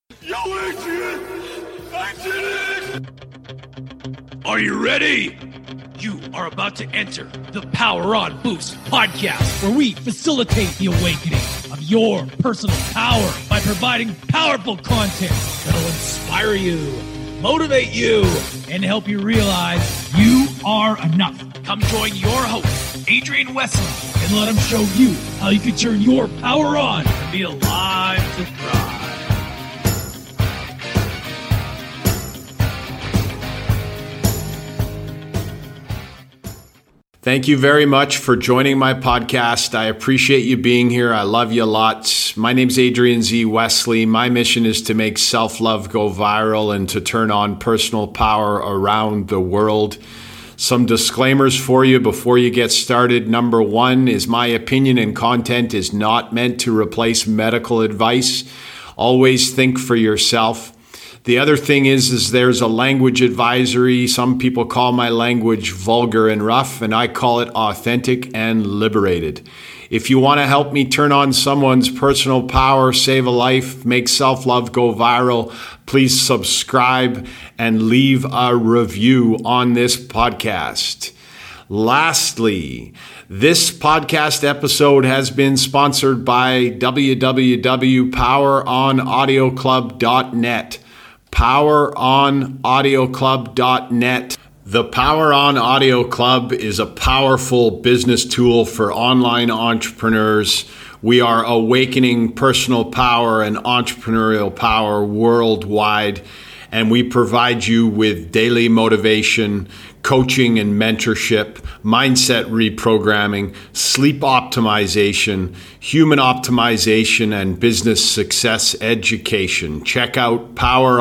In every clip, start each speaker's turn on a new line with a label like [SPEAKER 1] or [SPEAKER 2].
[SPEAKER 1] Yo, Adrian! I did it! Are you ready? You are about to enter the Power On Boost podcast, where we facilitate the awakening of your personal power by providing powerful content that'll inspire you, motivate you, and help you realize you are enough. Come join your host, Adrian Wesley, and let him show you how you can turn your power on and be alive to thrive.
[SPEAKER 2] Thank you very much for joining my podcast. I appreciate you being here. I love you a lot. My name's Adrian Z. Wesley. My mission is to make self-love go viral and to turn on personal power around the world. Some disclaimers for you before you get started. Number one is my opinion and content is not meant to replace medical advice. Always think for yourself. The other thing is there's a language advisory. Some people call my language vulgar and rough, and I call it authentic and liberated. If you want to help me turn on someone's personal power, save a life, make self-love go viral, please subscribe and leave a review on this podcast. Lastly, this podcast episode has been sponsored by www.poweronaudioclub.net. PowerOnAudioClub.net. The Power On Audio Club is a powerful business tool for online entrepreneurs. We are awakening personal power and entrepreneurial power worldwide, and we provide you with daily motivation, coaching and mentorship, mindset reprogramming, sleep optimization, human optimization, and business success education. Check out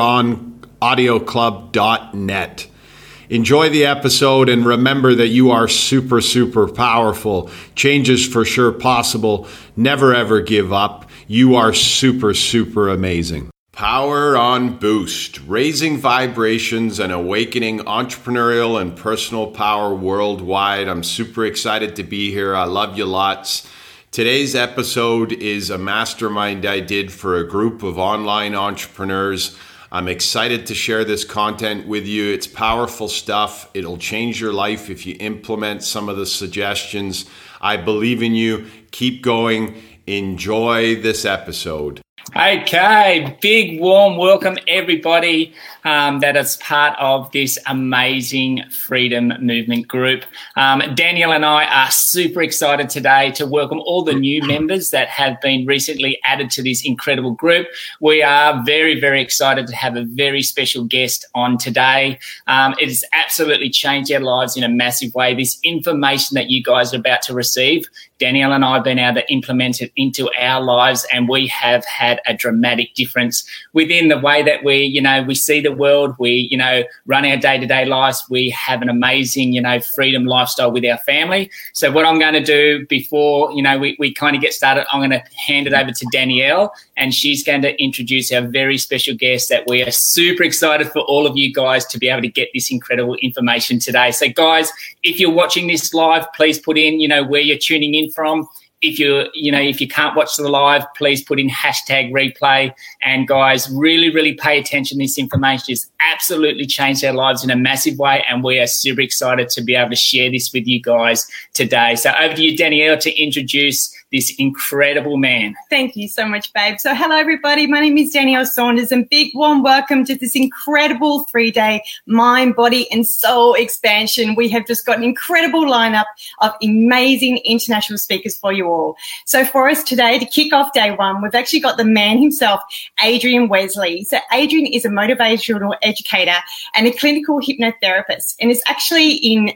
[SPEAKER 2] PowerOnAudioClub.net. Enjoy the episode and remember that you are super, super powerful. Change is for sure possible. Never ever give up. You are super, super amazing. Power On Boost, raising vibrations and awakening entrepreneurial and personal power worldwide. I'm super excited to be here. I love you lots. Today's episode is a mastermind I did for a group of online entrepreneurs. I'm excited to share this content with you. It's powerful stuff. It'll change your life if you implement some of the suggestions. I believe in you. Keep going. Enjoy this episode.
[SPEAKER 3] Okay, big warm welcome everybody that is part of this amazing freedom movement group. Danielle and I are super excited today to welcome all the new members that have been recently added to this incredible group. We are very, very excited to have a very special guest on today. It has absolutely changed our lives in a massive way. This information that you guys are about to receive, Danielle and I have been able to implement it into our lives, and we have had a dramatic difference within the way that we see the world. We, run our day-to-day lives. We have an amazing, freedom lifestyle with our family. So what I'm going to do before, we kind of get started, I'm going to hand it over to Danielle, and she's going to introduce our very special guest that we are super excited for all of you guys to be able to get this incredible information today. So guys, if you're watching this live, please put in, where you're tuning in from. If you can't watch the live, please put in #replay. And guys, really, really pay attention. This information has absolutely changed our lives in a massive way, and we are super excited to be able to share this with you guys today. So over to you, Danielle, to introduce this incredible man.
[SPEAKER 4] Thank you so much, babe. So hello, everybody. My name is Danielle Saunders, and big warm welcome to this incredible 3-day mind, body, and soul expansion. We have just got an incredible lineup of amazing international speakers for you all. So for us today, to kick off day one, we've actually got the man himself, Adrian Wesley. So Adrian is a motivational educator and a clinical hypnotherapist, and is actually in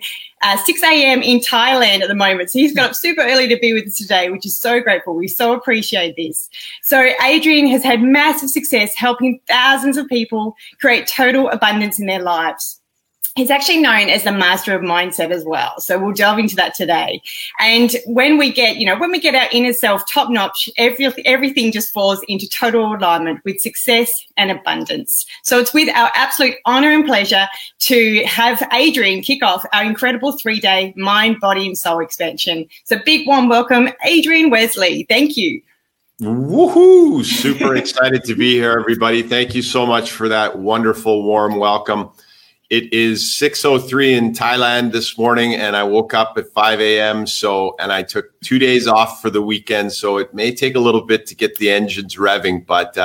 [SPEAKER 4] 6 a.m. in Thailand at the moment. So he's got up super early to be with us today, which is so grateful. We so appreciate this. So Adrian has had massive success helping thousands of people create total abundance in their lives. He's actually known as the master of mindset as well. So we'll delve into that today. And when we get our inner self top notch, everything just falls into total alignment with success and abundance. So it's with our absolute honor and pleasure to have Adrian kick off our incredible 3-day mind, body, and soul expansion. So big warm welcome, Adrian Wesley. Thank you.
[SPEAKER 2] Woohoo! Super excited to be here, everybody. Thank you so much for that wonderful, warm welcome. It is 6:03 in Thailand this morning, and I woke up at 5 a.m. And I took 2 days off for the weekend, so it may take a little bit to get the engines revving, but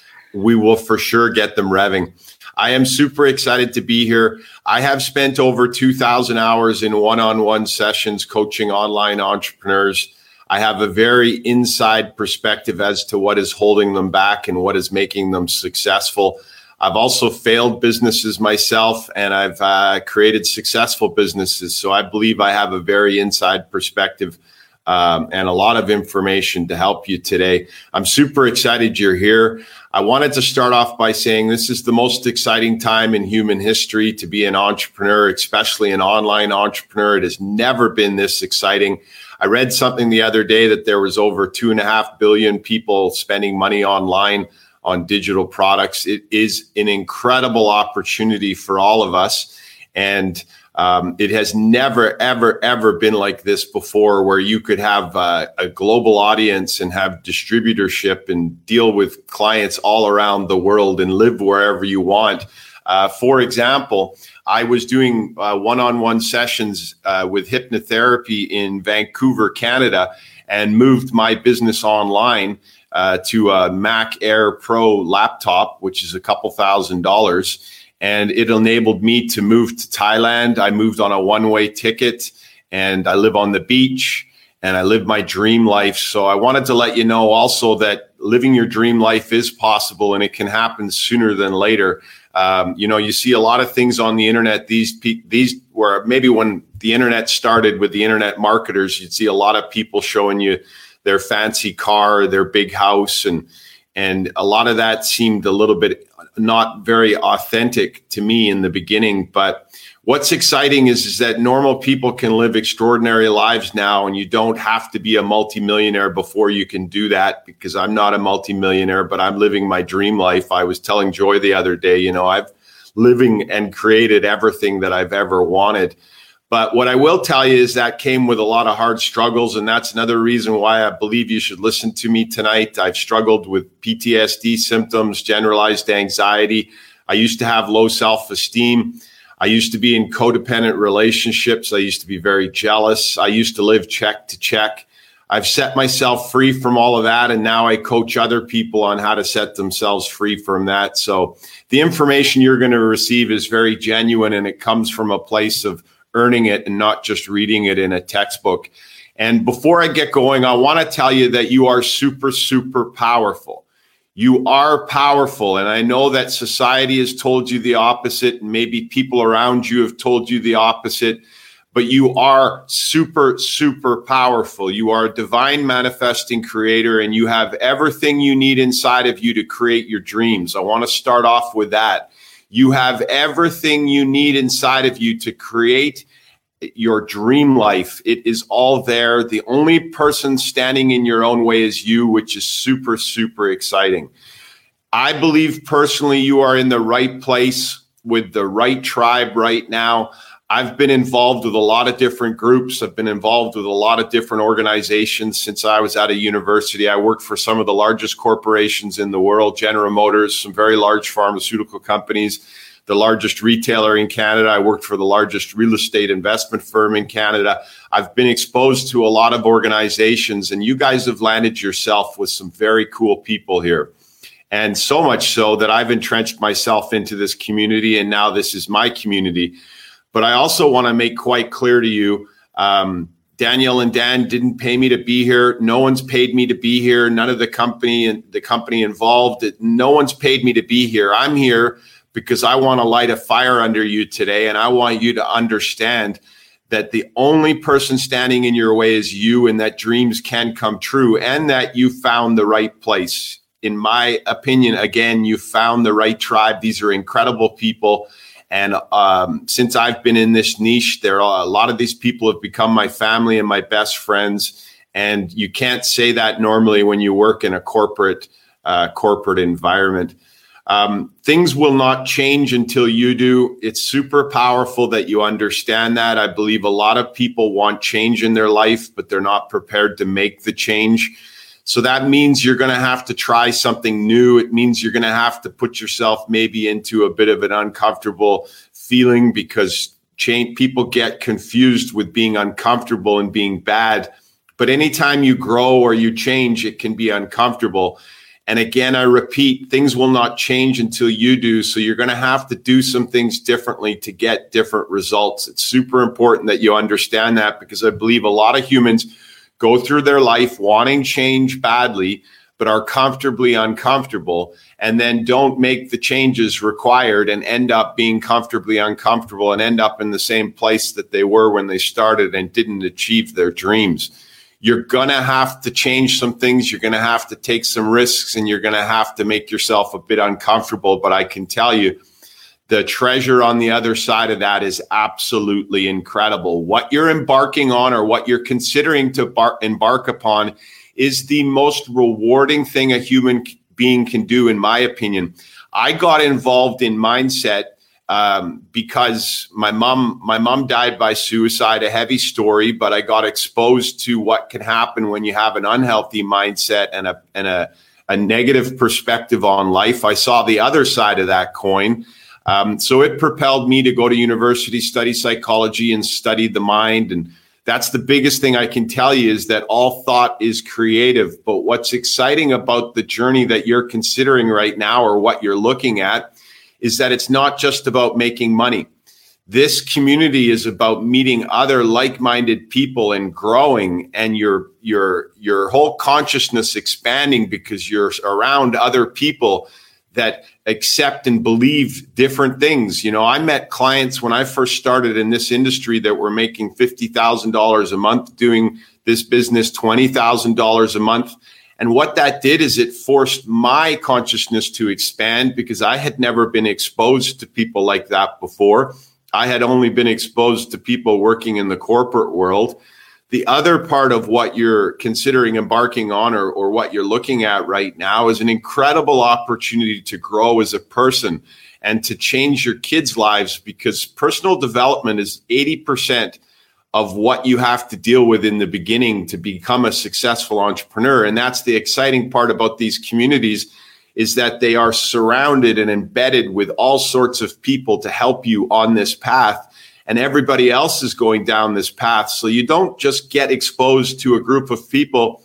[SPEAKER 2] we will for sure get them revving. I am super excited to be here. I have spent over 2,000 hours in one-on-one sessions coaching online entrepreneurs. I have a very inside perspective as to what is holding them back and what is making them successful. I've also failed businesses myself, and I've created successful businesses. So I believe I have a very inside perspective and a lot of information to help you today. I'm super excited you're here. I wanted to start off by saying this is the most exciting time in human history to be an entrepreneur, especially an online entrepreneur. It has never been this exciting. I read something the other day that there was over 2.5 billion people spending money online on digital products. It is an incredible opportunity for all of us. And it has never, ever, ever been like this before, where you could have a global audience and have distributorship and deal with clients all around the world and live wherever you want. For example, I was doing one-on-one sessions with hypnotherapy in Vancouver, Canada, and moved my business online to a Mac Air Pro laptop, which is a couple $1,000s. And it enabled me to move to Thailand. I moved on a one-way ticket, and I live on the beach, and I live my dream life. So I wanted to let you know also that living your dream life is possible, and it can happen sooner than later. You see a lot of things on the internet. These were maybe when the internet started with the internet marketers, you'd see a lot of people showing you their fancy car, their big house, and a lot of that seemed a little bit not very authentic to me in the beginning. But what's exciting is that normal people can live extraordinary lives now, and you don't have to be a multimillionaire before you can do that, because I'm not a multimillionaire, but I'm living my dream life. I was telling Joy the other day, I've living and created everything that I've ever wanted. But what I will tell you is that came with a lot of hard struggles, and that's another reason why I believe you should listen to me tonight. I've struggled with PTSD symptoms, generalized anxiety. I used to have low self-esteem. I used to be in codependent relationships. I used to be very jealous. I used to live check to check. I've set myself free from all of that, and now I coach other people on how to set themselves free from that. So the information you're going to receive is very genuine, and it comes from a place of earning it and not just reading it in a textbook. And before I get going, I want to tell you that you are super, super powerful. You are powerful. And I know that society has told you the opposite, and maybe people around you have told you the opposite, but you are super, super powerful. You are a divine manifesting creator, and you have everything you need inside of you to create your dreams. I want to start off with that. You have everything you need inside of you to create your dream life. It is all there. The only person standing in your own way is you, which is super, super exciting. I believe personally you are in the right place with the right tribe right now. I've been involved with a lot of different groups. I've been involved with a lot of different organizations since I was out of university. I worked for some of the largest corporations in the world, General Motors, some very large pharmaceutical companies, the largest retailer in Canada. I worked for the largest real estate investment firm in Canada. I've been exposed to a lot of organizations, and you guys have landed yourself with some very cool people here. And so much so that I've entrenched myself into this community, and now this is my community. But I also want to make quite clear to you, Danielle and Dan didn't pay me to be here. No one's paid me to be here. None of the company involved. No one's paid me to be here. I'm here because I want to light a fire under you today. And I want you to understand that the only person standing in your way is you, and that dreams can come true, and that you found the right place. In my opinion, again, you found the right tribe. These are incredible people. And since I've been in this niche, a lot of these people have become my family and my best friends. And you can't say that normally when you work in a corporate environment. Things will not change until you do. It's super powerful that you understand that. I believe a lot of people want change in their life, but they're not prepared to make the change. So that means you're going to have to try something new. It means you're going to have to put yourself maybe into a bit of an uncomfortable feeling, because people get confused with being uncomfortable and being bad. But anytime you grow or you change, it can be uncomfortable. And again, I repeat, things will not change until you do. So you're going to have to do some things differently to get different results. It's super important that you understand that, because I believe a lot of humans go through their life wanting change badly, but are comfortably uncomfortable, and then don't make the changes required and end up being comfortably uncomfortable and end up in the same place that they were when they started and didn't achieve their dreams. You're going to have to change some things. You're going to have to take some risks, and you're going to have to make yourself a bit uncomfortable. But I can tell you, the treasure on the other side of that is absolutely incredible. What you're embarking on, or what you're considering to embark upon, is the most rewarding thing a human being can do, in my opinion. I got involved in mindset because my mom died by suicide, a heavy story, but I got exposed to what can happen when you have an unhealthy mindset and a negative perspective on life. I saw the other side of that coin. So it propelled me to go to university, study psychology, and study the mind. And that's the biggest thing I can tell you, is that all thought is creative. But what's exciting about the journey that you're considering right now, or what you're looking at, is that it's not just about making money. This community is about meeting other like-minded people and growing, and your whole consciousness expanding, because you're around other people that accept and believe different things. You know, I met clients when I first started in this industry that were making $50,000 a month doing this business, $20,000 a month. And what that did is it forced my consciousness to expand, because I had never been exposed to people like that before. I had only been exposed to people working in the corporate world. The other part of what you're considering embarking on, or what you're looking at right now, is an incredible opportunity to grow as a person and to change your kids' lives, because personal development is 80% of what you have to deal with in the beginning to become a successful entrepreneur. And that's the exciting part about these communities, is that they are surrounded and embedded with all sorts of people to help you on this path. And everybody else is going down this path. So you don't just get exposed to a group of people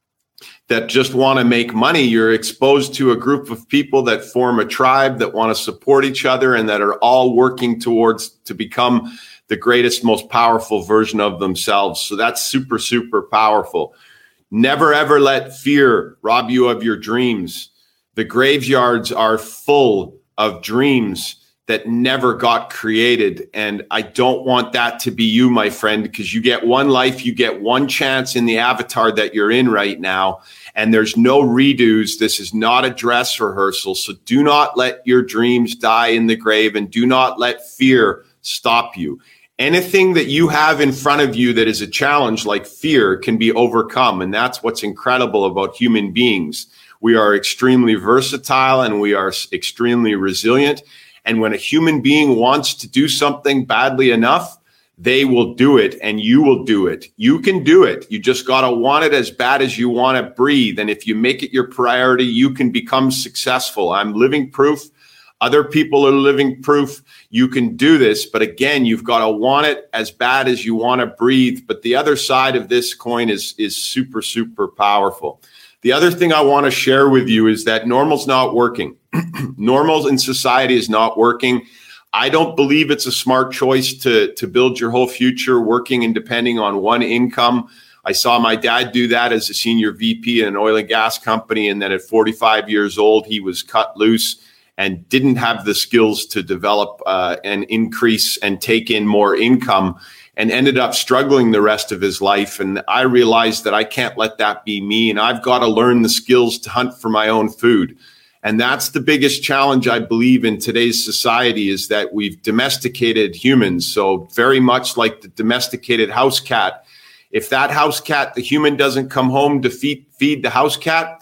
[SPEAKER 2] that just want to make money. You're exposed to a group of people that form a tribe, that want to support each other, and that are all working towards to become the greatest, most powerful version of themselves. So that's super, super powerful. Never, ever let fear rob you of your dreams. The graveyards are full of dreams that never got created. And I don't want that to be you, my friend, because you get one life, you get one chance in the avatar that you're in right now, and there's no redos. This is not a dress rehearsal. So do not let your dreams die in the grave, and do not let fear stop you. Anything that you have in front of you that is a challenge, like fear, can be overcome. And that's what's incredible about human beings. We are extremely versatile, and we are extremely resilient. And when a human being wants to do something badly enough, they will do it, and you will do it. You can do it. You just got to want it as bad as you want to breathe. And if you make it your priority, you can become successful. I'm living proof. Other people are living proof. You can do this. But again, you've got to want it as bad as you want to breathe. But the other side of this coin is super, super powerful. The other thing I want to share with you is that normal's not working. Normal in society is not working. I don't believe it's a smart choice to build your whole future working and depending on one income. I saw my dad do that as a senior VP in an oil and gas company. And then at 45 years old, he was cut loose and didn't have the skills to develop and increase and take in more income, and ended up struggling the rest of his life. And I realized that I can't let that be me. And I've got to learn the skills to hunt for my own food. And that's the biggest challenge, I believe, in today's society, is that we've domesticated humans. So very much like the domesticated house cat. If that house cat, the human, doesn't come home to feed the house cat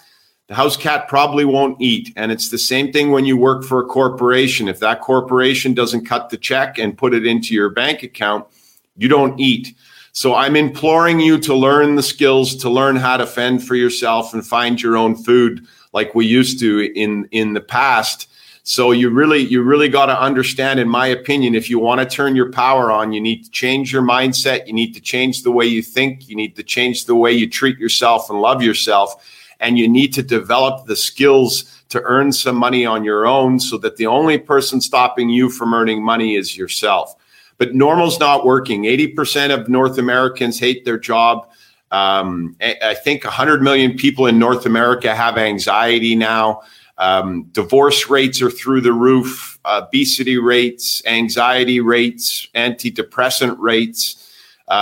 [SPEAKER 2] probably won't eat. And it's the same thing when you work for a corporation. If that corporation doesn't cut the check and put it into your bank account, you don't eat. So I'm imploring you to learn the skills, to learn how to fend for yourself and find your own food like we used to in the past. So you really got to understand, in my opinion, if you want to turn your power on, you need to change your mindset. You need to change the way you think. You need to change the way you treat yourself and love yourself. And you need to develop the skills to earn some money on your own so that the only person stopping you from earning money is yourself. But normal's not working. 80% of North Americans hate their job. I think 100 million people in North America have anxiety now. Divorce rates are through the roof, obesity rates, anxiety rates, antidepressant rates,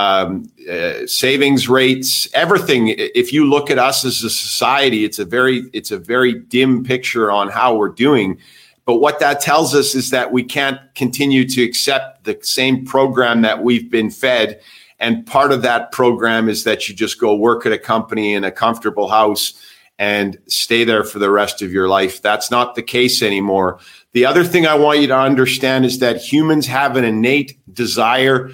[SPEAKER 2] savings rates, everything. If you look at us as a society, it's a very dim picture on how we're doing. But what that tells us is that we can't continue to accept the same program that we've been fed. And part of that program is that you just go work at a company in a comfortable house and stay there for the rest of your life. That's not the case anymore. The other thing I want you to understand is that humans have an innate desire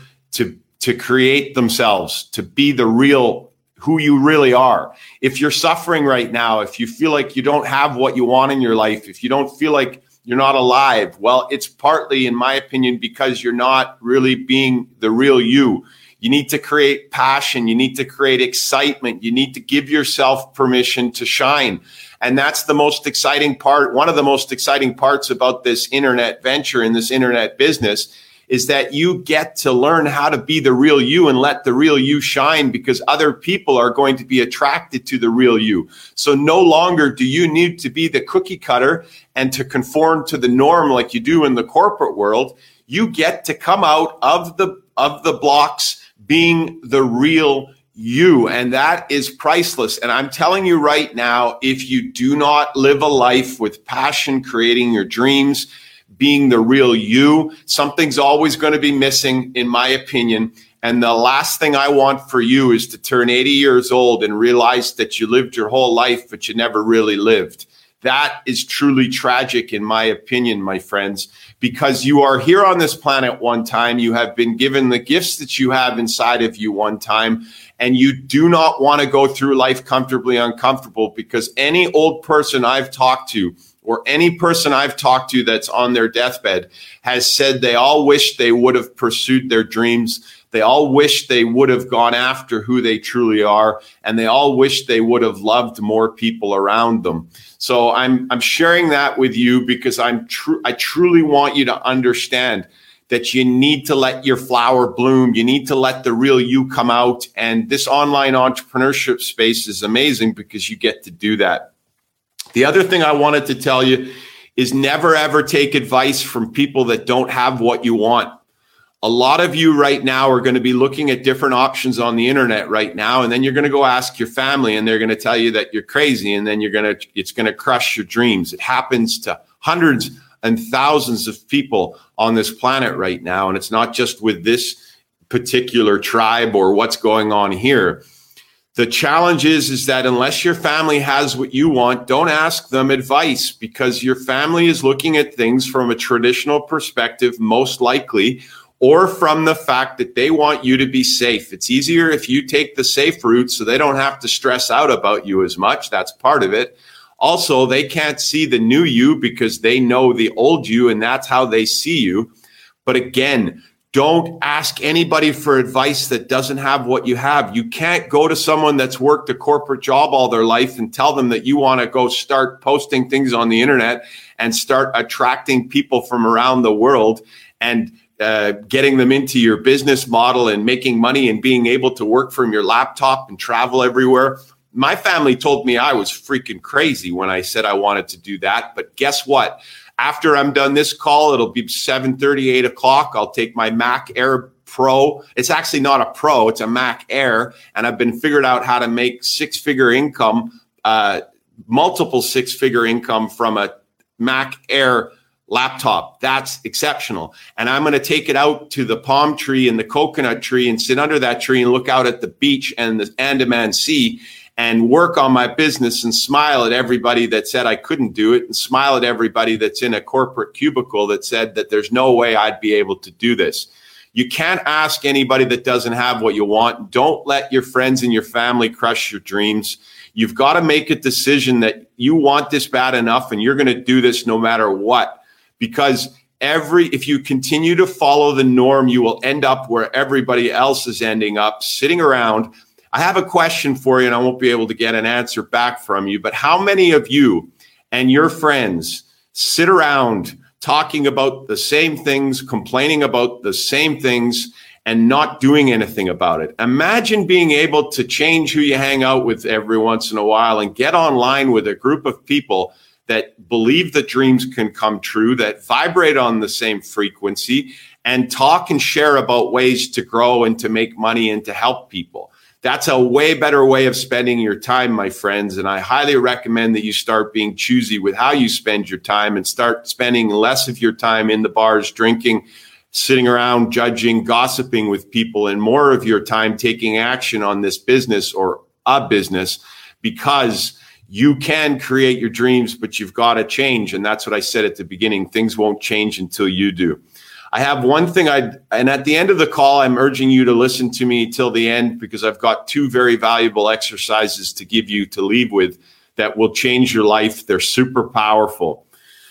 [SPEAKER 2] to create themselves, to be the real, who you really are. If you're suffering right now, if you feel like you don't have what you want in your life, if you don't feel like you're not alive, well, it's partly, in my opinion, because you're not really being the real you. You need to create passion. You need to create excitement. You need to give yourself permission to shine. And that's the most exciting part. One of the most exciting parts about this internet venture and this internet business is that you get to learn how to be the real you and let the real you shine, because other people are going to be attracted to the real you. So no longer do you need to be the cookie cutter and to conform to the norm like you do in the corporate world. You get to come out of the blocks being the real you. And that is priceless. And I'm telling you right now, if you do not live a life with passion, creating your dreams, being the real you, something's always going to be missing, in my opinion. And the last thing I want for you is to turn 80 years old and realize that you lived your whole life, but you never really lived. That is truly tragic, in my opinion, my friends, because you are here on this planet one time. You have been given the gifts that you have inside of you one time, and you do not want to go through life comfortably uncomfortable, because any old person I've talked to, or any person I've talked to that's on their deathbed, has said they all wish they would have pursued their dreams. They all wish they would have gone after who they truly are, and they all wish they would have loved more people around them. So I'm sharing that with you because I truly want you to understand that you need to let your flower bloom. You need to let the real you come out. And this online entrepreneurship space is amazing because you get to do that. The other thing I wanted to tell you is never, ever take advice from people that don't have what you want. A lot of you right now are going to be looking at different options on the internet right now, and then you're going to go ask your family, and they're going to tell you that you're crazy, and then it's going to crush your dreams. It happens to hundreds and thousands of people on this planet right now, and it's not just with this particular tribe or what's going on here. The challenge is that unless your family has what you want, don't ask them advice, because your family is looking at things from a traditional perspective, most likely, or from the fact that they want you to be safe. It's easier if you take the safe route so they don't have to stress out about you as much. That's part of it. Also, they can't see the new you because they know the old you, and that's how they see you. But again, don't ask anybody for advice that doesn't have what you have. You can't go to someone that's worked a corporate job all their life and tell them that you want to go start posting things on the internet and start attracting people from around the world and getting them into your business model and making money and being able to work from your laptop and travel everywhere. My family told me I was freaking crazy when I said I wanted to do that. But guess what? After I'm done this call, it'll be 7:30, 8 o'clock. I'll take my Mac Air Pro. It's actually not a Pro, it's a Mac Air. And I've been figured out how to make six-figure income, multiple six-figure income from a Mac Air laptop. That's exceptional. And I'm going to take it out to the palm tree and the coconut tree and sit under that tree and look out at the beach and the Andaman Sea and work on my business and smile at everybody that said I couldn't do it, and smile at everybody that's in a corporate cubicle that said that there's no way I'd be able to do this. You can't ask anybody that doesn't have what you want. Don't let your friends and your family crush your dreams. You've got to make a decision that you want this bad enough and you're going to do this no matter what. Because if you continue to follow the norm, you will end up where everybody else is ending up, sitting around. I have a question for you, and I won't be able to get an answer back from you, but how many of you and your friends sit around talking about the same things, complaining about the same things, and not doing anything about it? Imagine being able to change who you hang out with every once in a while and get online with a group of people that believe that dreams can come true, that vibrate on the same frequency, and talk and share about ways to grow and to make money and to help people. That's a way better way of spending your time, my friends. And I highly recommend that you start being choosy with how you spend your time and start spending less of your time in the bars, drinking, sitting around, judging, gossiping with people, and more of your time taking action on this business or a business, because you can create your dreams, but you've got to change. And that's what I said at the beginning. Things won't change until you do. I have one thing and at the end of the call, I'm urging you to listen to me till the end, because I've got 2 very valuable exercises to give you to leave with that will change your life. They're super powerful.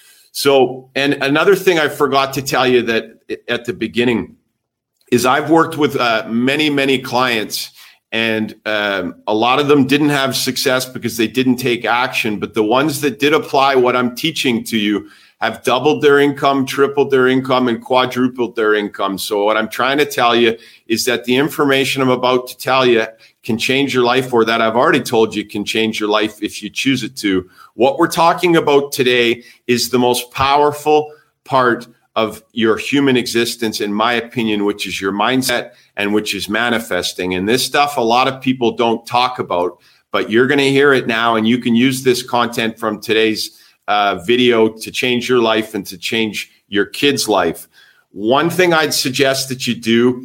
[SPEAKER 2] So, and another thing I forgot to tell you that at the beginning is I've worked with many, many clients, and a lot of them didn't have success because they didn't take action. But the ones that did apply what I'm teaching to you have doubled their income, tripled their income, and quadrupled their income. So what I'm trying to tell you is that the information I'm about to tell you can change your life, or that I've already told you can change your life if you choose it to. What we're talking about today is the most powerful part of your human existence, in my opinion, which is your mindset and which is manifesting. And this stuff a lot of people don't talk about, but you're going to hear it now, and you can use this content from today's video to change your life and to change your kid's life. One thing I'd suggest that you do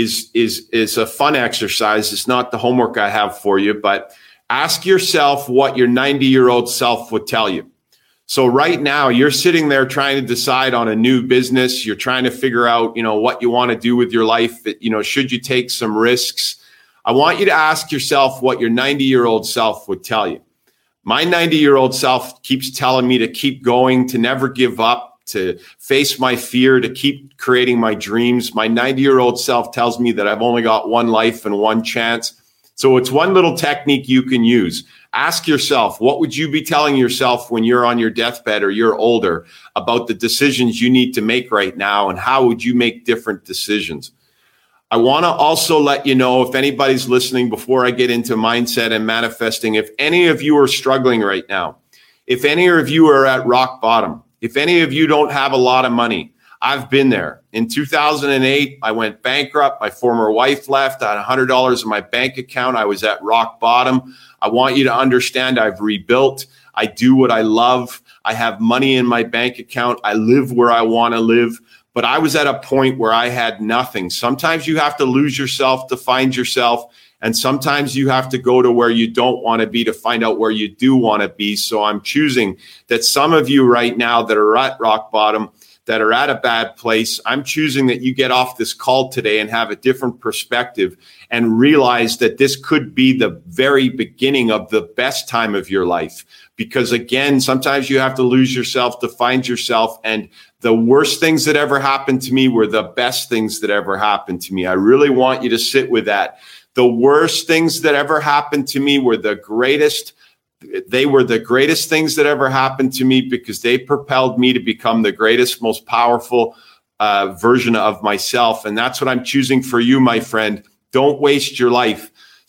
[SPEAKER 2] is a fun exercise. It's not the homework I have for you, but ask yourself what your 90-year-old self would tell you. So right now you're sitting there trying to decide on a new business. You're trying to figure out, what you want to do with your life. Should you take some risks? I want you to ask yourself what your 90-year-old self would tell you. My 90-year-old self keeps telling me to keep going, to never give up, to face my fear, to keep creating my dreams. My 90-year-old self tells me that I've only got one life and one chance. So it's one little technique you can use. Ask yourself, what would you be telling yourself when you're on your deathbed or you're older about the decisions you need to make right now, and how would you make different decisions? I want to also let you know, if anybody's listening, before I get into mindset and manifesting, if any of you are struggling right now, if any of you are at rock bottom, if any of you don't have a lot of money, I've been there. In 2008, I went bankrupt. My former wife left. I had $100 in my bank account. I was at rock bottom. I want you to understand I've rebuilt. I do what I love. I have money in my bank account. I live where I want to live. But I was at a point where I had nothing. Sometimes you have to lose yourself to find yourself. And sometimes you have to go to where you don't want to be to find out where you do want to be. So I'm choosing that some of you right now that are at rock bottom, that are at a bad place, I'm choosing that you get off this call today and have a different perspective and realize that this could be the very beginning of the best time of your life. Because again, sometimes you have to lose yourself to find yourself. And the worst things that ever happened to me were the best things that ever happened to me. I really want you to sit with that. The worst things that ever happened to me were the greatest. They were the greatest things that ever happened to me, because they propelled me to become the greatest, most powerful version of myself. And that's what I'm choosing for you, my friend. Don't waste your life.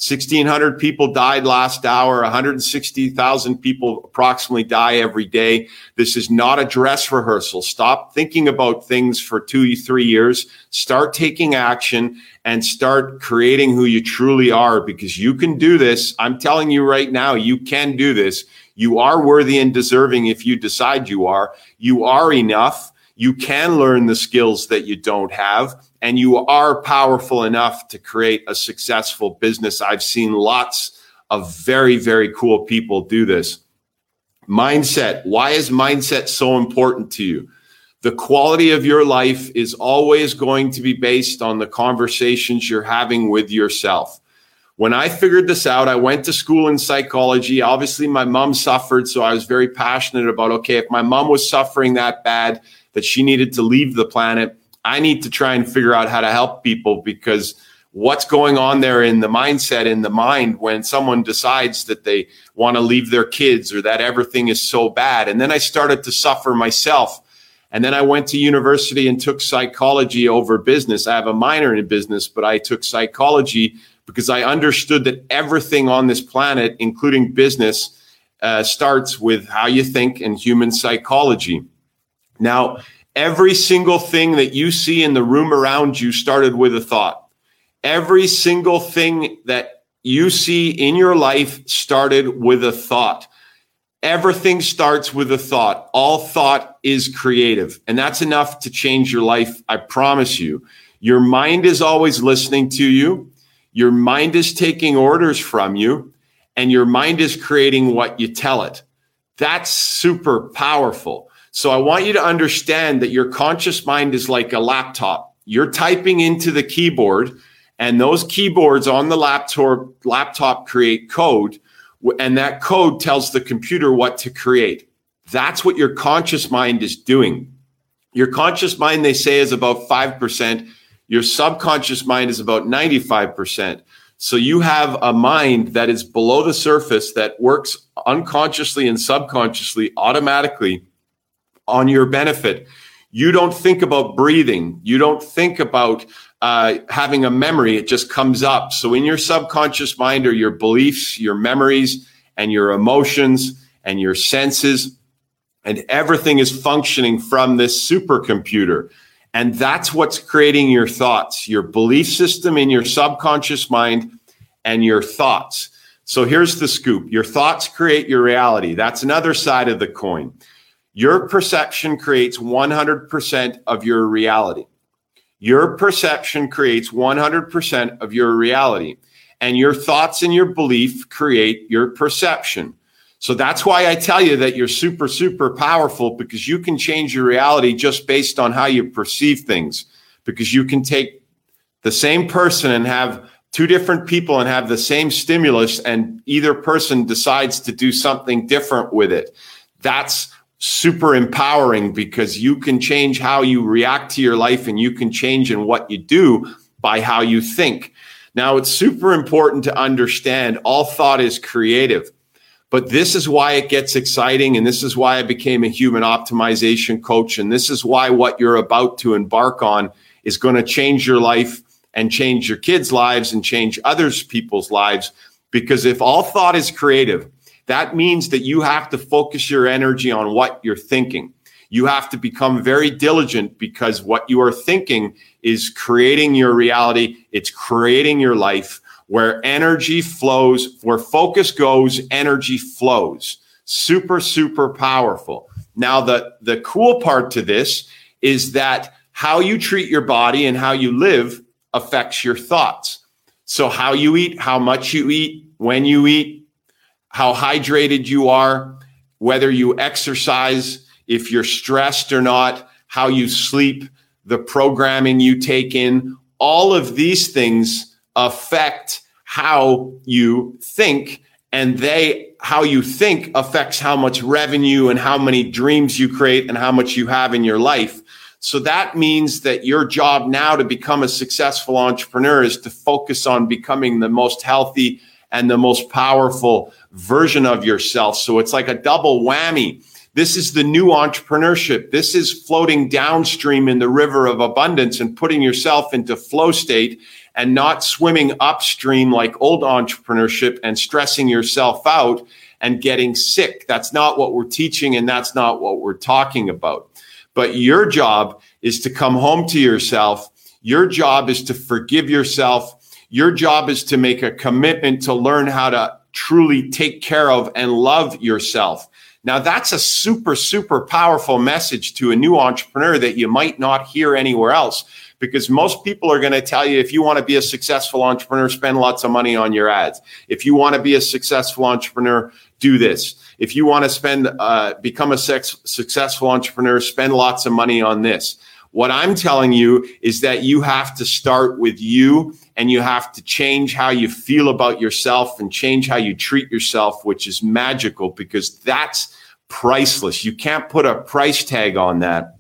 [SPEAKER 2] 1,600 people died last hour. 160,000 people approximately die every day. This is not a dress rehearsal. Stop thinking about things for 2-3 years. Start taking action and start creating who you truly are, because you can do this. I'm telling you right now, you can do this. You are worthy and deserving if you decide you are. You are enough. You can learn the skills that you don't have, and you are powerful enough to create a successful business. I've seen lots of very, very cool people do this. Mindset. Why is mindset so important to you? The quality of your life is always going to be based on the conversations you're having with yourself. When I figured this out, I went to school in psychology. Obviously, my mom suffered, so I was very passionate about, okay, if my mom was suffering that bad that she needed to leave the planet, I need to try and figure out how to help people, because what's going on there in the mindset, in the mind, when someone decides that they want to leave their kids or that everything is so bad. And then I started to suffer myself. And then I went to university and took psychology over business. I have a minor in business, but I took psychology because I understood that everything on this planet, including business, starts with how you think and human psychology. Now, every single thing that you see in the room around you started with a thought. Every single thing that you see in your life started with a thought. Everything starts with a thought. All thought is creative. And that's enough to change your life, I promise you. Your mind is always listening to you. Your mind is taking orders from you. And your mind is creating what you tell it. That's super powerful. So I want you to understand that your conscious mind is like a laptop. You're typing into the keyboard, and those keyboards on the laptop create code, and that code tells the computer what to create. That's what your conscious mind is doing. Your conscious mind, they say, is about 5%. Your subconscious mind is about 95%. So you have a mind that is below the surface that works unconsciously and subconsciously automatically on your benefit. You don't think about breathing. You don't think about having a memory. It just comes up. So in your subconscious mind are your beliefs, your memories, and your emotions, and your senses, and everything is functioning from this supercomputer. And that's what's creating your thoughts, your belief system in your subconscious mind, and your thoughts. So here's the scoop. Your thoughts create your reality. That's another side of the coin. Your perception creates 100% of your reality. Your perception creates 100% of your reality. And your thoughts and your belief create your perception. So that's why I tell you that you're super, super powerful, because you can change your reality just based on how you perceive things. Because you can take the same person and have two different people and have the same stimulus, and either person decides to do something different with it. That's super empowering, because you can change how you react to your life, and you can change in what you do by how you think. Now, it's super important to understand all thought is creative, but this is why it gets exciting. And this is why I became a human optimization coach. And this is why what you're about to embark on is going to change your life and change your kids' lives and change others people's lives. Because if all thought is creative, that means that you have to focus your energy on what you're thinking. You have to become very diligent, because what you are thinking is creating your reality. It's creating your life. Where energy flows, where focus goes, energy flows. Super, super powerful. Now, the cool part to this is that how you treat your body and how you live affects your thoughts. So how you eat, how much you eat, when you eat, how hydrated you are, whether you exercise, if you're stressed or not, how you sleep, the programming you take in, all of these things affect how you think, and how you think affects how much revenue and how many dreams you create and how much you have in your life. So that means that your job now to become a successful entrepreneur is to focus on becoming the most healthy and the most powerful version of yourself. So it's like a double whammy. This is the new entrepreneurship. This is floating downstream in the river of abundance and putting yourself into flow state, and not swimming upstream like old entrepreneurship and stressing yourself out and getting sick. That's not what we're teaching, and that's not what we're talking about. But your job is to come home to yourself. Your job is to forgive yourself. Your job is to make a commitment to learn how to truly take care of and love yourself. Now, that's a super, super powerful message to a new entrepreneur that you might not hear anywhere else, because most people are going to tell you, if you want to be a successful entrepreneur, spend lots of money on your ads. If you want to be a successful entrepreneur, do this. If you want to become a successful entrepreneur, spend lots of money on this. What I'm telling you is that you have to start with you, and you have to change how you feel about yourself and change how you treat yourself, which is magical, because that's priceless. You can't put a price tag on that.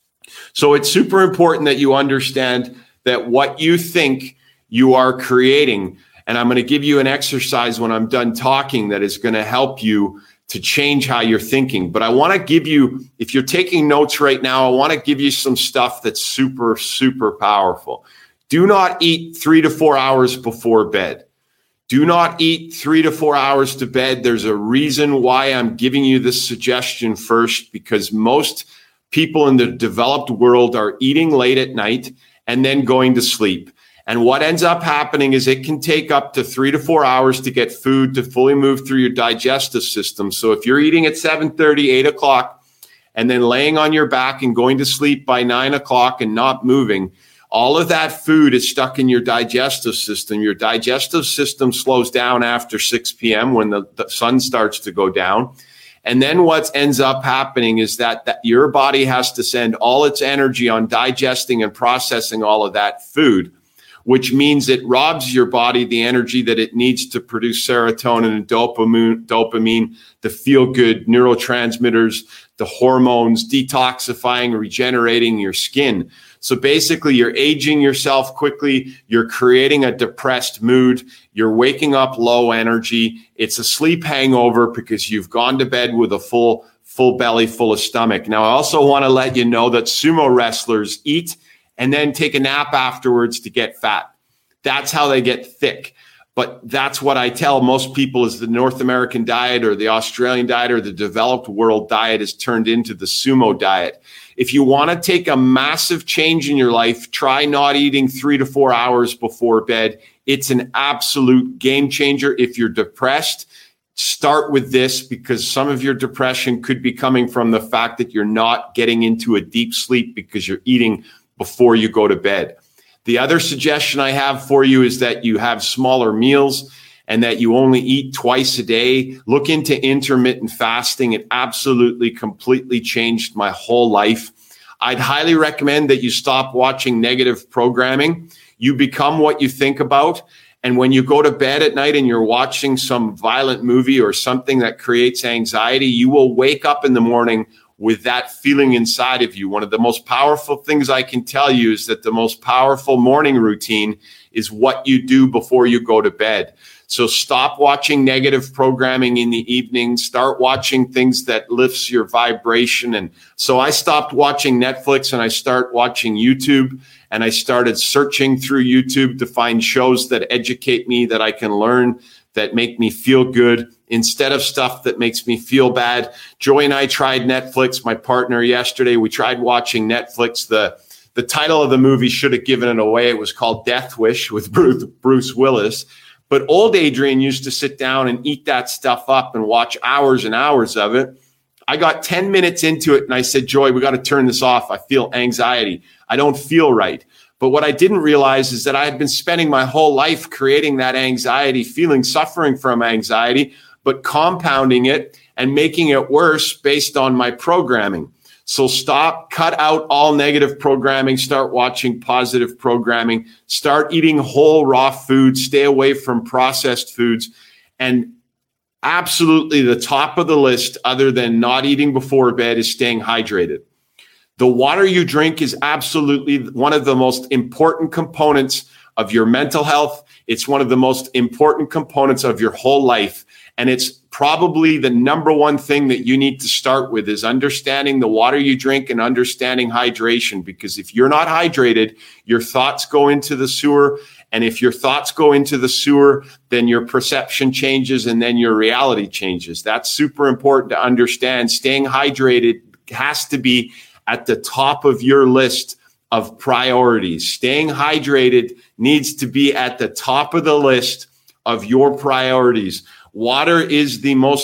[SPEAKER 2] So it's super important that you understand that what you think you are creating. And I'm going to give you an exercise when I'm done talking that is going to help you to change how you're thinking. But I want to give you, if you're taking notes right now, I want to give you some stuff that's super, super powerful. Do not eat 3 to 4 hours before bed. Do not eat 3 to 4 hours to bed. There's a reason why I'm giving you this suggestion first, because most people in the developed world are eating late at night and then going to sleep. And what ends up happening is it can take up to 3 to 4 hours to get food to fully move through your digestive system. So if you're eating at 7:30, 8 o'clock, and then laying on your back and going to sleep by 9 o'clock and not moving, all of that food is stuck in your digestive system. Your digestive system slows down after 6 p.m. when the sun starts to go down. And then what ends up happening is that your body has to send all its energy on digesting and processing all of that food, which means it robs your body the energy that it needs to produce serotonin and dopamine, the feel-good neurotransmitters, the hormones, detoxifying, regenerating your skin. So basically, you're aging yourself quickly. You're creating a depressed mood. You're waking up low energy. It's a sleep hangover because you've gone to bed with a full belly, full of stomach. Now, I also want to let you know that sumo wrestlers eat and then take a nap afterwards to get fat. That's how they get thick. But that's what I tell most people is the North American diet or the Australian diet or the developed world diet is turned into the sumo diet. If you want to take a massive change in your life, try not eating 3 to 4 hours before bed. It's an absolute game changer. If you're depressed, start with this, because some of your depression could be coming from the fact that you're not getting into a deep sleep because you're eating before you go to bed. The other suggestion I have for you is that you have smaller meals and that you only eat twice a day. Look into intermittent fasting. It absolutely, completely changed my whole life. I'd highly recommend that you stop watching negative programming. You become what you think about. And when you go to bed at night and you're watching some violent movie or something that creates anxiety, you will wake up in the morning with that feeling inside of you. One of the most powerful things I can tell you is that the most powerful morning routine is what you do before you go to bed. So stop watching negative programming in the evening. Start watching things that lifts your vibration. And so I stopped watching Netflix and I start watching YouTube, and I started searching through YouTube to find shows that educate me, that I can learn, that make me feel good instead of stuff that makes me feel bad. Joy and I tried Netflix, my partner, yesterday. We tried watching Netflix. The title of the movie should have given it away. It was called Death Wish with Bruce Willis. But old Adrian used to sit down and eat that stuff up and watch hours and hours of it. I got 10 minutes into it and I said, Joy, we got to turn this off. I feel anxiety. I don't feel right. But what I didn't realize is that I had been spending my whole life creating that anxiety, suffering from anxiety, but compounding it and making it worse based on my programming. So cut out all negative programming, start watching positive programming, start eating whole raw foods, stay away from processed foods. And absolutely the top of the list, other than not eating before bed, is staying hydrated. The water you drink is absolutely one of the most important components of your mental health. It's one of the most important components of your whole life. And it's probably the number one thing that you need to start with, is understanding the water you drink and understanding hydration. Because if you're not hydrated, your thoughts go into the sewer. And if your thoughts go into the sewer, then your perception changes and then your reality changes. That's super important to understand. Staying hydrated has to be at the top of your list of priorities. Staying hydrated needs to be at the top of the list of your priorities. Water is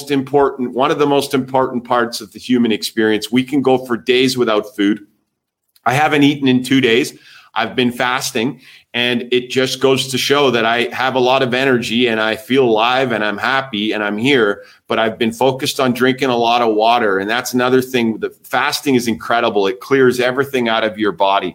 [SPEAKER 2] one of the most important parts of the human experience. We can go for days without food. I haven't eaten in 2 days. I've been fasting, and it just goes to show that I have a lot of energy and I feel alive and I'm happy and I'm here, but I've been focused on drinking a lot of water. And that's another thing. The fasting is incredible. It clears everything out of your body.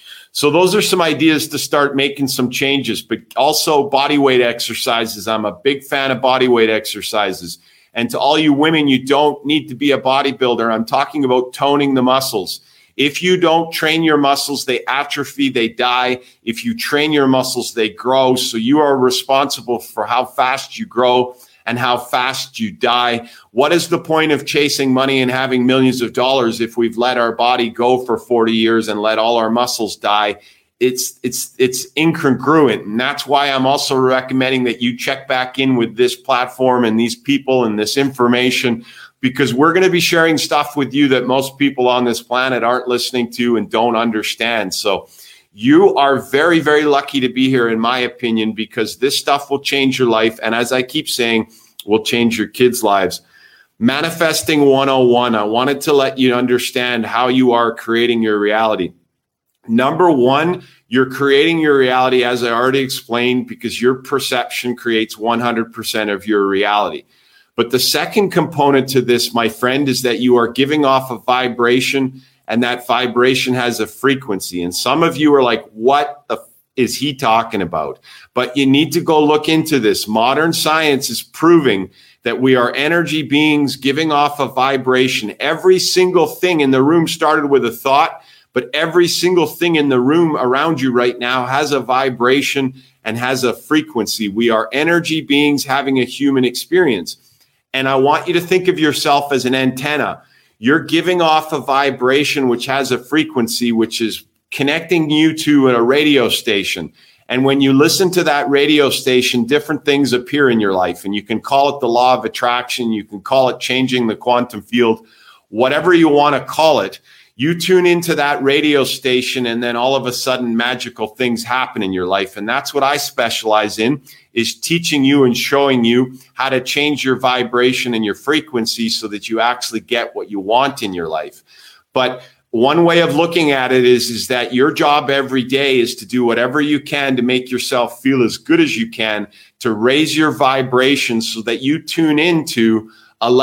[SPEAKER 2] So those are some ideas to start making some changes, but also body weight exercises. I'm a big fan of body weight exercises. And to all you women, you don't need to be a bodybuilder. I'm talking about toning the muscles. If you don't train your muscles, they atrophy, they die. If you train your muscles, they grow. So you are responsible for how fast you grow and how fast you die. What is the point of chasing money and having millions of dollars if we've let our body go for 40 years and let all our muscles die? It's incongruent. And that's why I'm also recommending that you check back in with this platform and these people and this information, because we're going to be sharing stuff with you that most people on this planet aren't listening to and don't understand. So you are very, very lucky to be here, in my opinion, because this stuff will change your life. And as I keep saying, will change your kids' lives. Manifesting 101. I wanted to let you understand how you are creating your reality. Number one, you're creating your reality, as I already explained, because your perception creates 100% of your reality. But the second component to this, my friend, is that you are giving off a vibration, and that vibration has a frequency. And some of you are like, what the is he talking about? But you need to go look into this. Modern science is proving that we are energy beings giving off a vibration. Every single thing in the room started with a thought, but every single thing in the room around you right now has a vibration and has a frequency. We are energy beings having a human experience. And I want you to think of yourself as an antenna. You're giving off a vibration which has a frequency, which is connecting you to a radio station. And when you listen to that radio station, different things appear in your life. And you can call it the law of attraction. You can call it changing the quantum field, whatever you want to call it. You tune into that radio station, and then all of a sudden magical things happen in your life. And that's what I specialize in, is teaching you and showing you how to change your vibration and your frequency so that you actually get what you want in your life. But one way of looking at it is that your job every day is to do whatever you can to make yourself feel as good as you can, to raise your vibration so that you tune into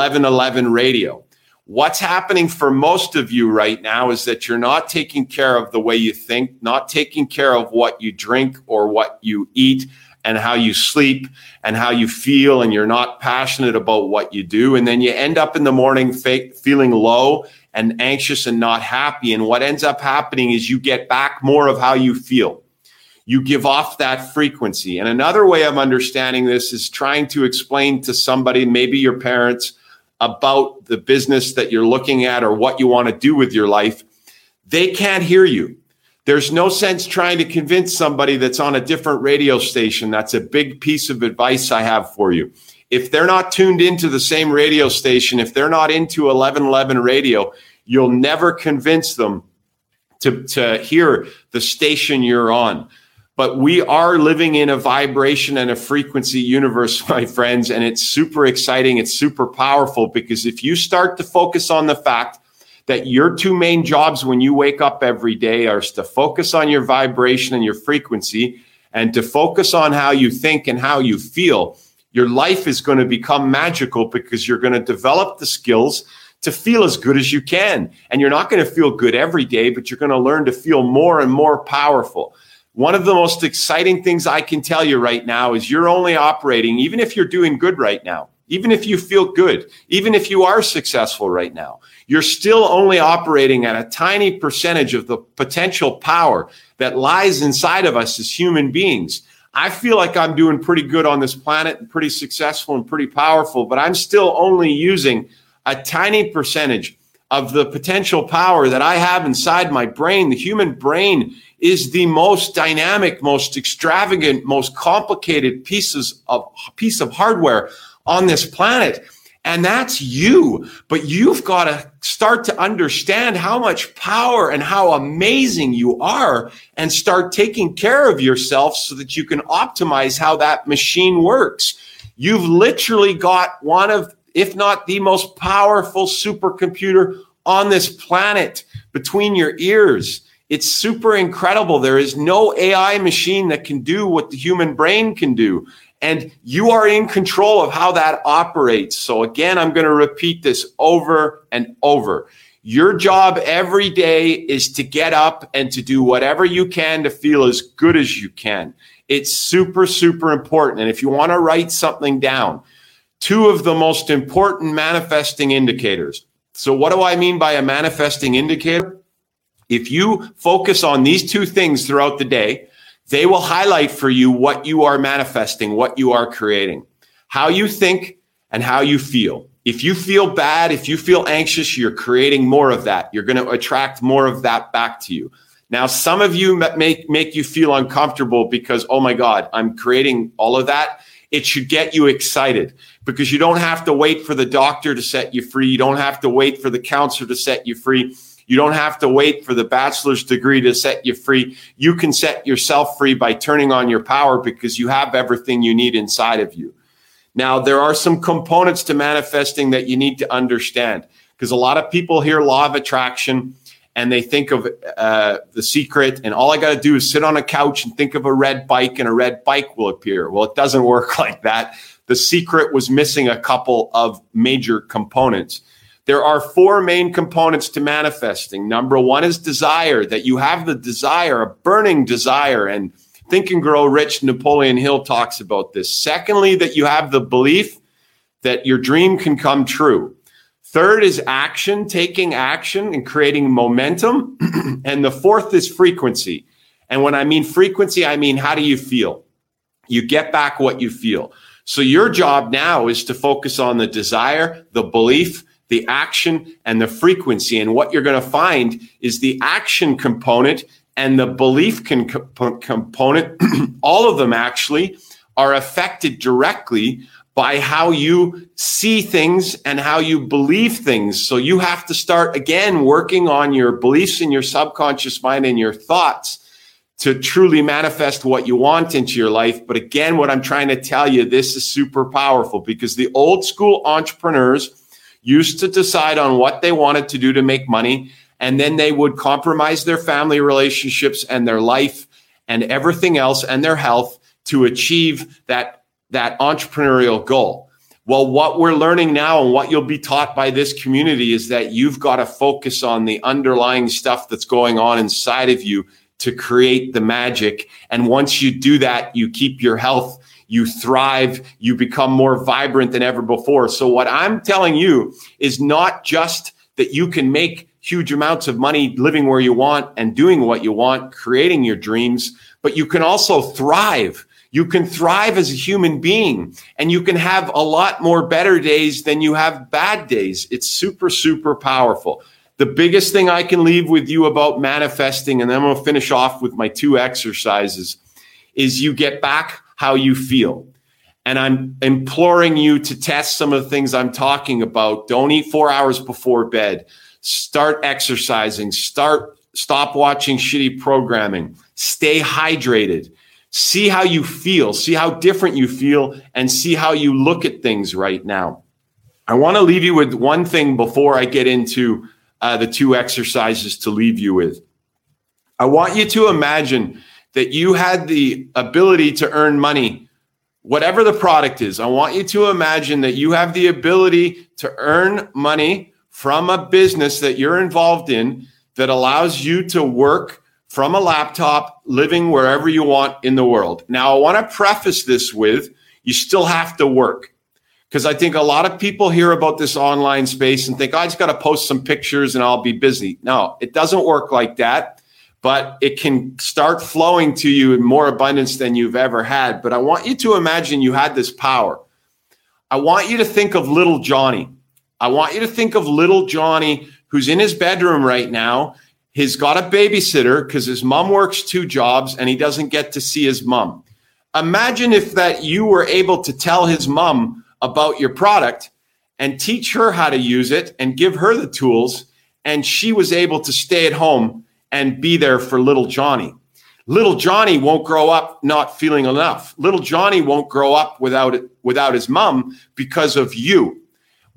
[SPEAKER 2] 1111 radio. What's happening for most of you right now is that you're not taking care of the way you think, not taking care of what you drink or what you eat and how you sleep and how you feel, and you're not passionate about what you do. And then you end up in the morning feeling low and anxious and not happy. And what ends up happening is you get back more of how you feel. You give off that frequency. And another way of understanding this is trying to explain to somebody, maybe your parents, about the business that you're looking at or what you want to do with your life. They can't hear you. There's no sense trying to convince somebody that's on a different radio station. That's a big piece of advice I have for you. If they're not tuned into the same radio station, if they're not into 1111 radio, you'll never convince them to hear the station you're on. But we are living in a vibration and a frequency universe, my friends, and it's super exciting. It's super powerful, because if you start to focus on the fact that your two main jobs when you wake up every day are to focus on your vibration and your frequency, and to focus on how you think and how you feel, your life is going to become magical, because you're going to develop the skills to feel as good as you can. And you're not going to feel good every day, but you're going to learn to feel more and more powerful. One of the most exciting things I can tell you right now is you're only operating, even if you're doing good right now, even if you feel good, even if you are successful right now, you're still only operating at a tiny percentage of the potential power that lies inside of us as human beings. I feel like I'm doing pretty good on this planet and pretty successful and pretty powerful, but I'm still only using a tiny percentage of the potential power that I have inside my brain. The human brain is the most dynamic, most extravagant, most complicated piece of hardware on this planet. And that's you. But you've got to start to understand how much power and how amazing you are, and start taking care of yourself so that you can optimize how that machine works. You've literally got one of, if not the most powerful supercomputer on this planet between your ears. It's super incredible. There is no AI machine that can do what the human brain can do. And you are in control of how that operates. So again, I'm going to repeat this over and over. Your job every day is to get up and to do whatever you can to feel as good as you can. It's super, super important. And if you want to write something down, 2 of the most important manifesting indicators. So what do I mean by a manifesting indicator? If you focus on these 2 things throughout the day, they will highlight for you what you are manifesting, what you are creating, how you think and how you feel. If you feel bad, if you feel anxious, you're creating more of that. You're going to attract more of that back to you. Now, some of you make you feel uncomfortable because, oh my God, I'm creating all of that. It should get you excited because you don't have to wait for the doctor to set you free. You don't have to wait for the counselor to set you free. You don't have to wait for the bachelor's degree to set you free. You can set yourself free by turning on your power because you have everything you need inside of you. Now, there are some components to manifesting that you need to understand because a lot of people hear law of attraction and they think of The Secret, and all I got to do is sit on a couch and think of a red bike and a red bike will appear. Well, it doesn't work like that. The Secret was missing a couple of major components. There are 4 main components to manifesting. Number 1 is desire, that you have the desire, a burning desire, and Think and Grow Rich, Napoleon Hill talks about this. Secondly, that you have the belief that your dream can come true. Third is action, taking action and creating momentum. And the 4th is frequency. And when I mean frequency, I mean, how do you feel? You get back what you feel. So your job now is to focus on the desire, the belief, the action, and the frequency. And what you're going to find is the action component and the belief component, all of them actually are affected directly by how you see things and how you believe things. So you have to start, again, working on your beliefs in your subconscious mind and your thoughts to truly manifest what you want into your life. But again, what I'm trying to tell you, this is super powerful because the old school entrepreneurs used to decide on what they wanted to do to make money. And then they would compromise their family relationships and their life and everything else and their health to achieve that entrepreneurial goal. Well, what we're learning now and what you'll be taught by this community is that you've got to focus on the underlying stuff that's going on inside of you to create the magic. And once you do that, you keep your health, you thrive, you become more vibrant than ever before. So what I'm telling you is not just that you can make huge amounts of money living where you want and doing what you want, creating your dreams, but you can also thrive. You can thrive as a human being and you can have a lot more better days than you have bad days. It's super, super powerful. The biggest thing I can leave with you about manifesting, and then I'm going to finish off with my 2 exercises, is you get back how you feel. And I'm imploring you to test some of the things I'm talking about. Don't eat 4 hours before bed. Start exercising. Stop watching shitty programming. Stay hydrated. See how you feel. See how different you feel and see how you look at things right now. I want to leave you with one thing before I get into the 2 exercises to leave you with. I want you to imagine that you had the ability to earn money, whatever the product is. I want you to imagine that you have the ability to earn money from a business that you're involved in that allows you to work from a laptop, living wherever you want in the world. Now, I want to preface this with, you still have to work. Because I think a lot of people hear about this online space and think, I just got to post some pictures and I'll be busy. No, it doesn't work like that, but it can start flowing to you in more abundance than you've ever had. But I want you to imagine you had this power. I want you to think of little Johnny. I want you to think of little Johnny who's in his bedroom right now. He's got a babysitter because his mom works 2 jobs and he doesn't get to see his mom. Imagine if that you were able to tell his mom about your product and teach her how to use it and give her the tools, and she was able to stay at home and be there for little Johnny. Little Johnny won't grow up not feeling enough. Little Johnny won't grow up without his mom because of you.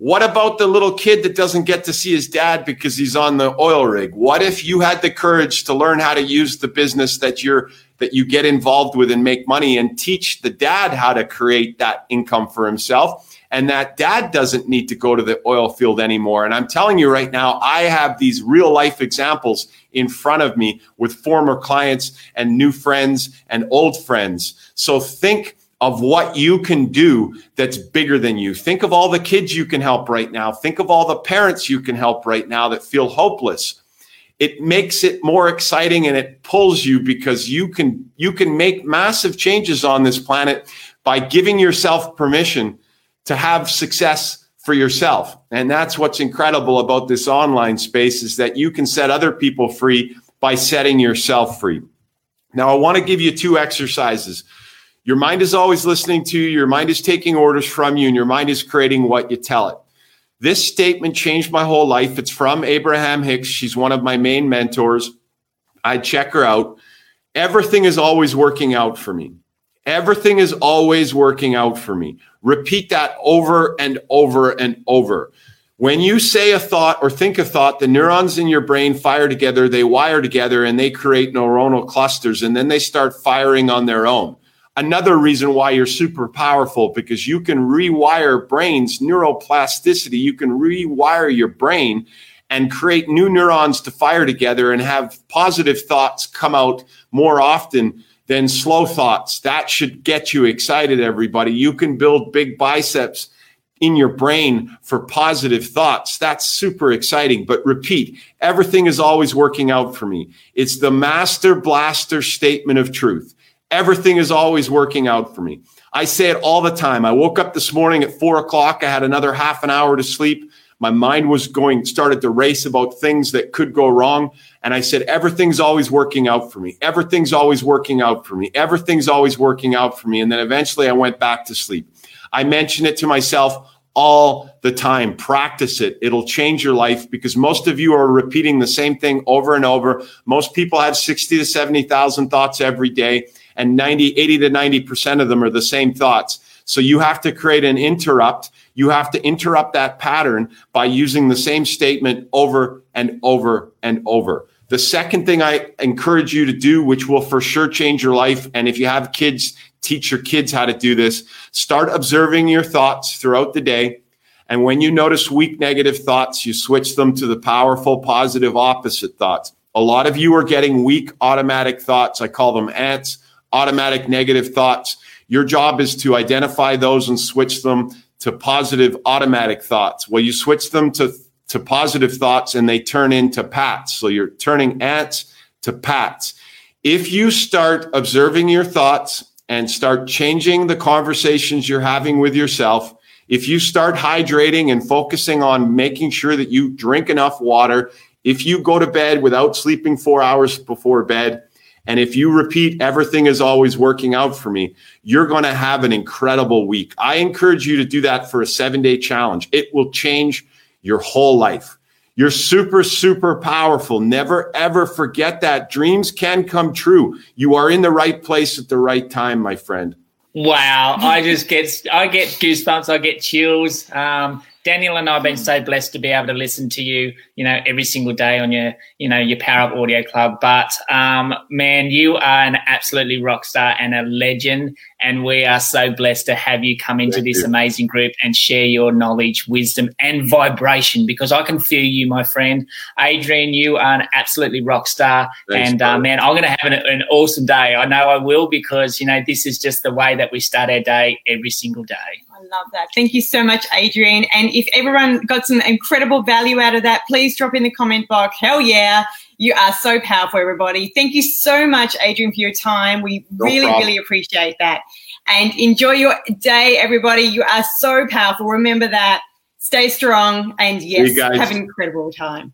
[SPEAKER 2] What about the little kid that doesn't get to see his dad because he's on the oil rig? What if you had the courage to learn how to use the business that you get involved with and make money, and teach the dad how to create that income for himself? And that dad doesn't need to go to the oil field anymore. And I'm telling you right now, I have these real life examples in front of me with former clients and new friends and old friends. So think of what you can do that's bigger than you. Think of all the kids you can help right now. Think of all the parents you can help right now that feel hopeless. It makes it more exciting, and it pulls you, because you can make massive changes on this planet by giving yourself permission to have success for yourself. And that's what's incredible about this online space, is that you can set other people free by setting yourself free. Now, I want to give you 2 exercises. Your mind is always listening to you. Your mind is taking orders from you, and your mind is creating what you tell it. This statement changed my whole life. It's from Abraham Hicks. She's one of my main mentors. I check her out. Everything is always working out for me. Everything is always working out for me. Repeat that over and over and over. When you say a thought or think a thought, the neurons in your brain fire together, they wire together, and they create neuronal clusters, and then they start firing on their own. Another reason why you're super powerful, because you can rewire brains, neuroplasticity. You can rewire your brain and create new neurons to fire together and have positive thoughts come out more often than slow thoughts. That should get you excited, everybody. You can build big biceps in your brain for positive thoughts. That's super exciting. But repeat, everything is always working out for me. It's the master blaster statement of truth. Everything is always working out for me. I say it all the time. I woke up this morning at 4 o'clock. I had another half an hour to sleep. My mind was started to race about things that could go wrong. And I said, everything's always working out for me. Everything's always working out for me. Everything's always working out for me. And then eventually I went back to sleep. I mention it to myself all the time. Practice it. It'll change your life, because most of you are repeating the same thing over and over. Most people have 60 to 70,000 thoughts every day, and 80 to 90% of them are the same thoughts. So you have to create an interrupt. You have to interrupt that pattern by using the same statement over and over and over. The second thing I encourage you to do, which will for sure change your life, and if you have kids, teach your kids how to do this. Start observing your thoughts throughout the day. And when you notice weak negative thoughts, you switch them to the powerful positive opposite thoughts. A lot of you are getting weak automatic thoughts. I call them ants, automatic negative thoughts. Your job is to identify those and switch them to positive automatic thoughts. Well, you switch them to positive thoughts and they turn into pats. So you're turning ants to pats. If you start observing your thoughts and start changing the conversations you're having with yourself, if you start hydrating and focusing on making sure that you drink enough water, if you go to bed without sleeping 4 hours before bed, and if you repeat, everything is always working out for me, you're going to have an incredible week. I encourage you to do that for a 7-day challenge. It will change your whole life. You're super, super powerful. Never, ever forget that. Dreams can come true. You are in the right place at the right time, my friend.
[SPEAKER 3] Wow. I get goosebumps. I get chills. Daniel and I have been so blessed to be able to listen to you, every single day on your Power Up Audio Club. But, man, you are an absolutely rock star and a legend. And we are so blessed to have you come into this amazing group and share your knowledge, wisdom, and vibration, because I can feel you, my friend. Adrian, you are an absolutely rock star. Thanks, and, man, I'm going to have an awesome day. I know I will, because, this is just the way that we start our day every single day.
[SPEAKER 4] I love that. Thank you so much, Adrian. And if everyone got some incredible value out of that, please drop in the comment box. Hell yeah. You are so powerful, everybody. Thank you so much, Adrian, for your time. We really appreciate that. And enjoy your day, everybody. You are so powerful. Remember that. Stay strong. And yes, have an incredible time.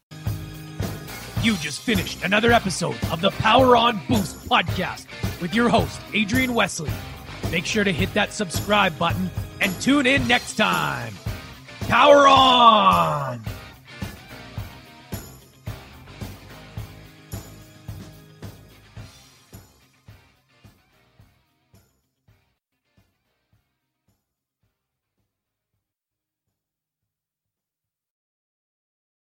[SPEAKER 1] You just finished another episode of the Power On Boost podcast with your host, Adrian Wesley. Make sure to hit that subscribe button and tune in next time. Power on!